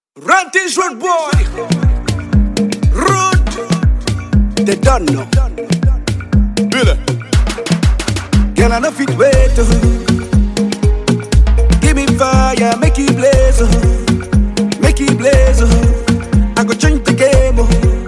Rantis Road Boy, Road, they don't know. Billy. Girl, I no fit wait. Give me fire, make it blaze, make it blaze. I go change the game.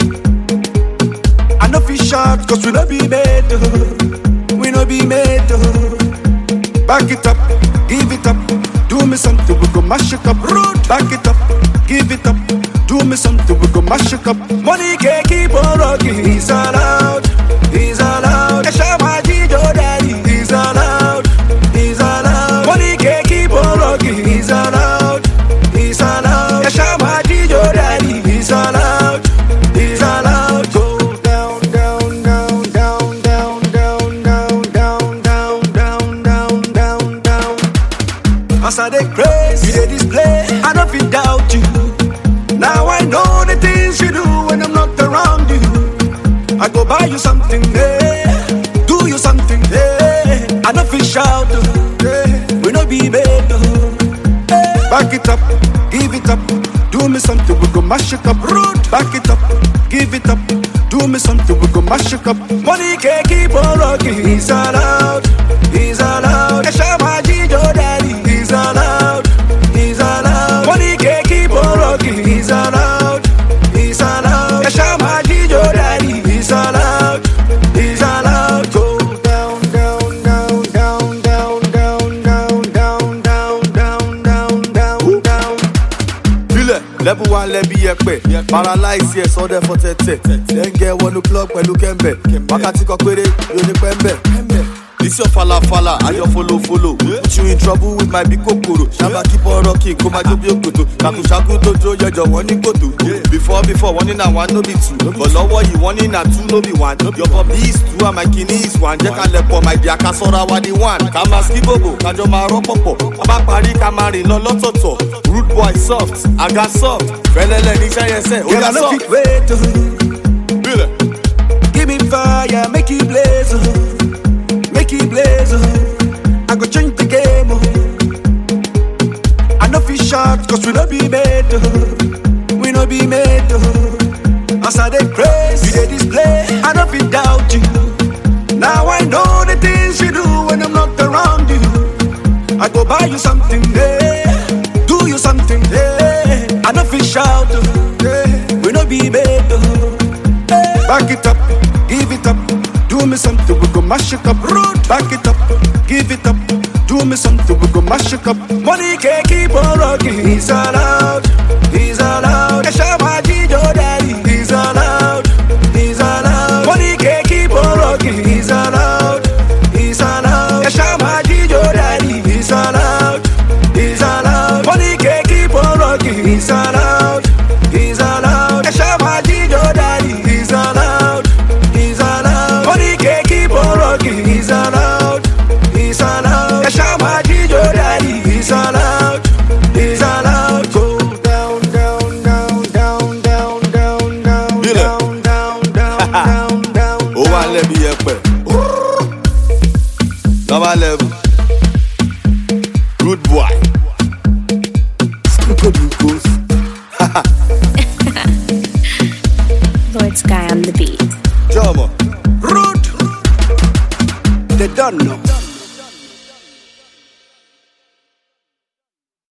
I no fit shout, cause we no be made. We no be made. Back it up, give it up. Do me something, we go mash it up. Road, back it up, give it up. Do me something, we go mash it up. Money can't keep on rocking. He's allowed, he's allowed. Shama Jijo Daddy, he's allowed, he's allowed. Money can't keep on rocking. He's allowed, he's allowed. Shama Jijo Daddy, he's allowed, he's allowed. Go down, down, down, down, down, down, down, down, down, down, down, down. As I dey craze, you dey display. I don't feel doubt you. Now I know the things you do when I'm not around you. I go buy you something, do you something, I don't feel shout, we no be made. Back it up, give it up, do me something, we go mash it up. Road, back it up, give it up, do me something, we go mash it up. Money can't keep on rocking. He's allowed, he's allowed. Shama Jijo Daddy, he's allowed, he's allowed. Money can't keep on rocking. He's allowed, he's allowed. Shama Jijo Daddy, he's allowed, he's allowed. Go down, down, down, down, down, down, down, down, down, down, down, down. Billy. Level 1 lebi yepe. Paralyze yes, all there for tete. Then get 1 o'clock pẹ̀lú kembe. Wakati kan péré, yo ní pembe. This your fala, I your follow. Put you in trouble with my big kokoro. Shaba keep on rocking, come my job yokoto. Shaku dojo, your one in koto. Before, 1 in a 1, no be 2. But lower you 1 in a 2, no be 1. Your bobby is 2 and my kidney is 1. Jack and lepo, my dear Kasora, what the 1. Kama skibobo, Kajoma ropopo. Abapari, Kamari, no lototo. Rude boy soft, I got soft. Felele, Nisha, yes, Girl, I no fit wait. Billy. Give me fire, make it blaze, make it blaze. I go change the game. I no fit shout, cause we no be made. We no be made. As I dey craze, you dey display. I no fit doubt you. Now I know the things you do when I'm not around you. I go buy you something, do you something, I no fit shout, we no be made. Back it up, give it up, do me something, we go mash it up. Road, back it up, give it up, do me something, we go mash it up. Money can't keep on rocking. He's allowed.